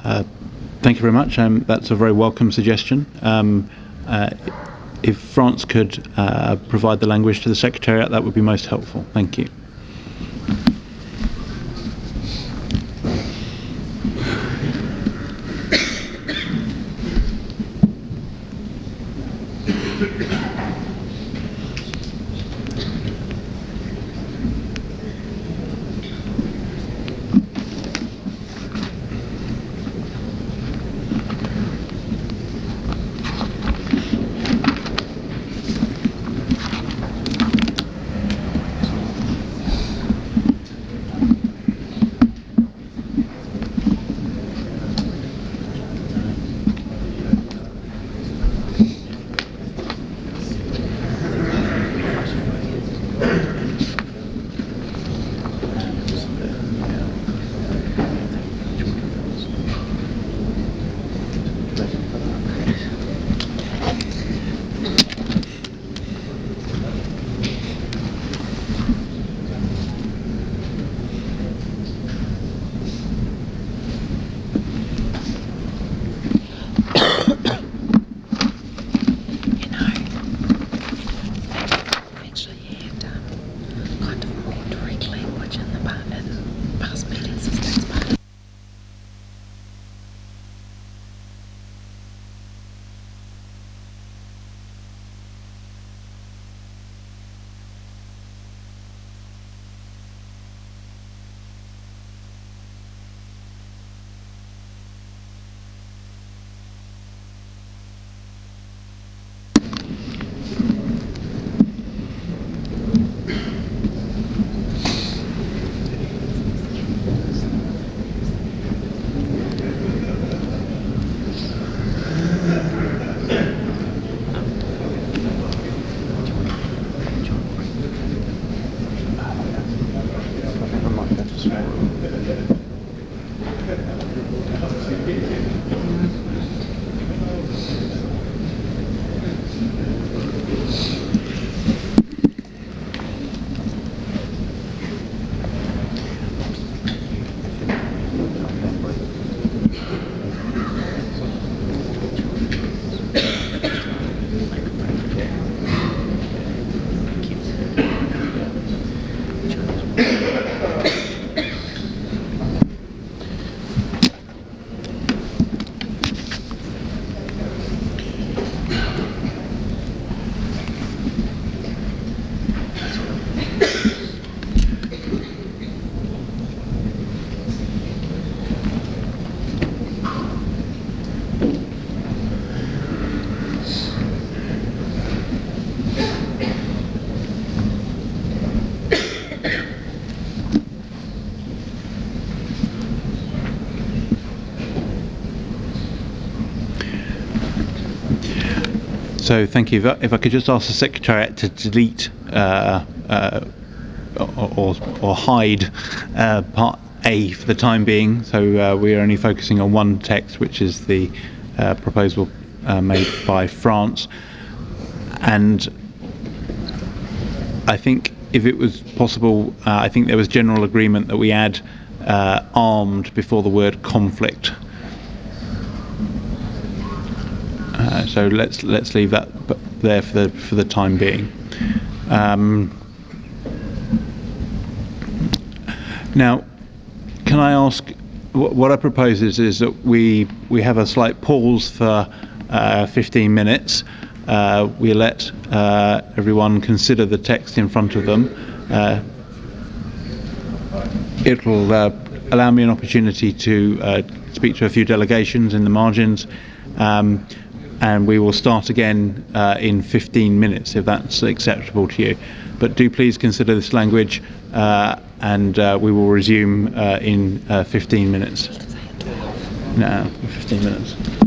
Thank you very much. That's a very welcome suggestion. If France could provide the language to the Secretariat, that would be most helpful. Thank you. So thank you. If I could just ask the Secretariat to delete or hide part A for the time being, so we are only focusing on one text, which is the proposal made by France. And I think if it was possible, I think there was general agreement that we add armed before the word conflict. So let's leave that there for the time being. Now, can I ask? What I propose is that we have a slight pause for 15 minutes. We let everyone consider the text in front of them. It'll allow me an opportunity to speak to a few delegations in the margins. And we will start again in 15 minutes, if that's acceptable to you. But do please consider this language, and we will resume in 15 minutes. No, 15 minutes.